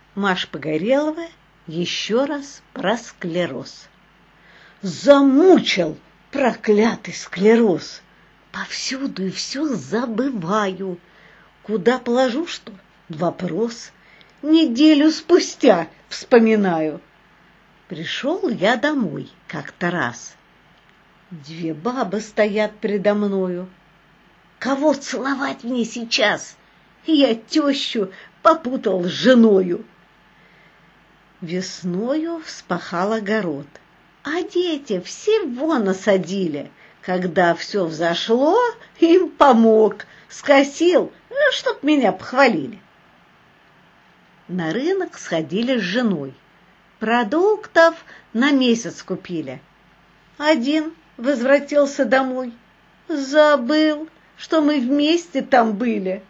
Маша Погорелова еще раз про склероз. Замучил проклятый склероз. Повсюду и все забываю. Куда положу что? Вопрос. Неделю спустя вспоминаю. Пришел я домой как-то раз. Две бабы стоят предо мною. Кого целовать мне сейчас? Я тещу попутал с женою. Весною вспахал огород, а дети всего насадили. Когда все взошло, им помог, скосил, чтоб меня похвалили. На рынок сходили с женой. Продуктов на месяц купили. Один возвратился домой. Забыл, что мы вместе там были.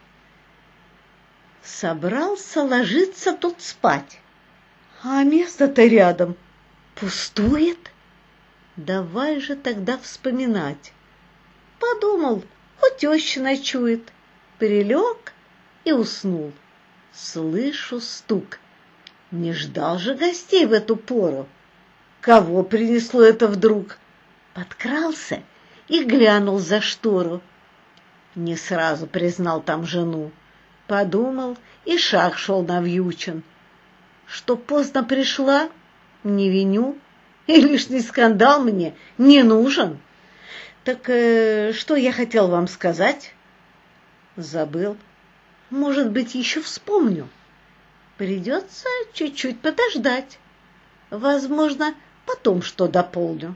Собрался ложиться тут спать. А место-то рядом пустует. Давай же тогда вспоминать. Подумал, у тещи ночует. Прилег и уснул. Слышу стук. Не ждал же гостей в эту пору. Кого принесло это вдруг? Подкрался и глянул за штору. Не сразу признал там жену. Подумал, и шаг шел навьючен. Что поздно пришла, не виню, и лишний скандал мне не нужен. Так что я хотел вам сказать? Забыл. Может быть, еще вспомню. Придется чуть-чуть подождать. Возможно, потом что дополню.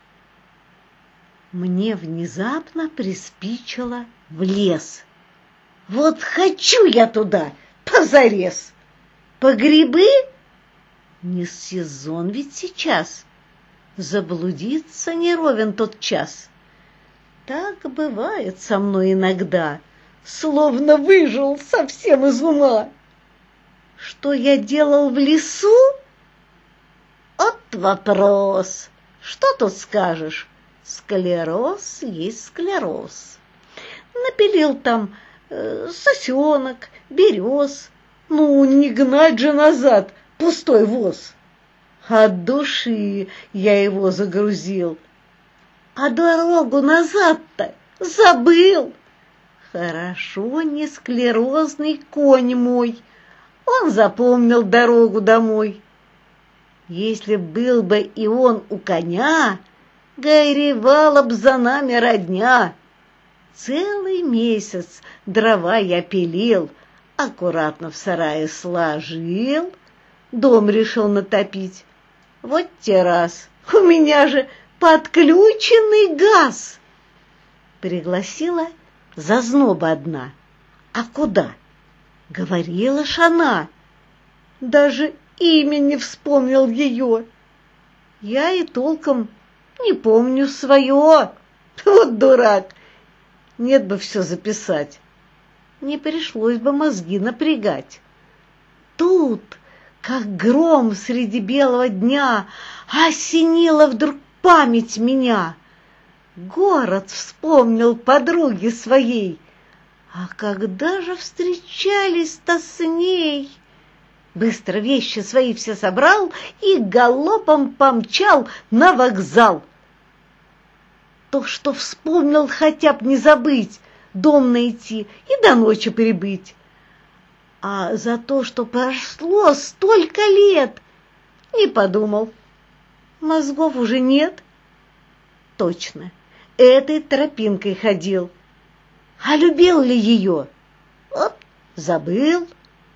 Мне внезапно приспичило в лес. Вот хочу я туда позарез. По грибы? Не сезон ведь сейчас. Заблудиться не ровен тот час. Так бывает со мной иногда, словно выжил совсем из ума. Что я делал в лесу? Вот вопрос. Что тут скажешь? Склероз есть склероз. Напилил там сосенок, берез. Ну, не гнать же назад пустой воз. От души я его загрузил. А дорогу назад-то забыл. Хорошо не склерозный конь мой. Он запомнил дорогу домой. Если был бы и он у коня, горевала б за нами родня. Целый месяц дрова я пилил, аккуратно в сарае сложил, дом решил натопить. Вот те раз, у меня же подключенный газ. Пригласила зазноба одна. А куда? Говорила ж она. Даже имя не вспомнил ее. Я и толком не помню свое. Вот дурак. Нет бы все записать. Не пришлось бы мозги напрягать. Тут, как гром среди белого дня, осенила вдруг память меня. Город вспомнил подруги своей. А когда же встречались-то с ней? Быстро вещи свои все собрал и галопом помчал на вокзал. То, что вспомнил, хотя б не забыть, дом найти и до ночи прибыть. А за то, что прошло столько лет, не подумал. Мозгов уже нет. Точно, этой тропинкой ходил. А любил ли ее? Вот, забыл.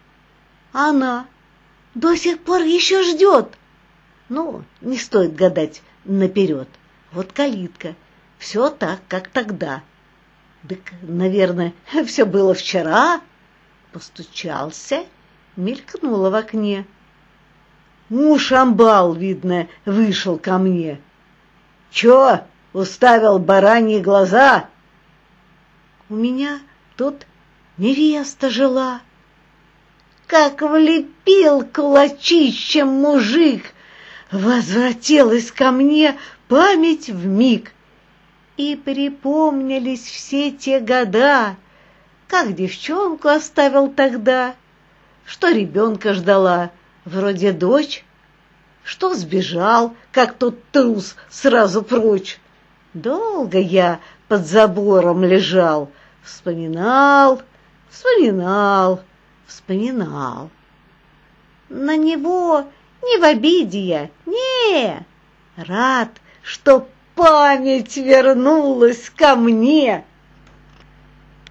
Она до сих пор еще ждет. Ну, не стоит гадать наперед. Вот калитка. Все так, как тогда. Так, наверное, все было вчера. Постучался, мелькнуло в окне. Муж-амбал, видно, вышел ко мне. Че, уставил бараньи глаза? У меня тут невеста жила. Как влепил кулачищем мужик, возвратилась ко мне память вмиг. И припомнились все те года, как девчонку оставил тогда. что ребенка ждала, вроде дочь, что сбежал, как тот трус, сразу прочь. Долго я под забором лежал, вспоминал, вспоминал. На него не в обиде я, не, рад, что память вернулась ко мне.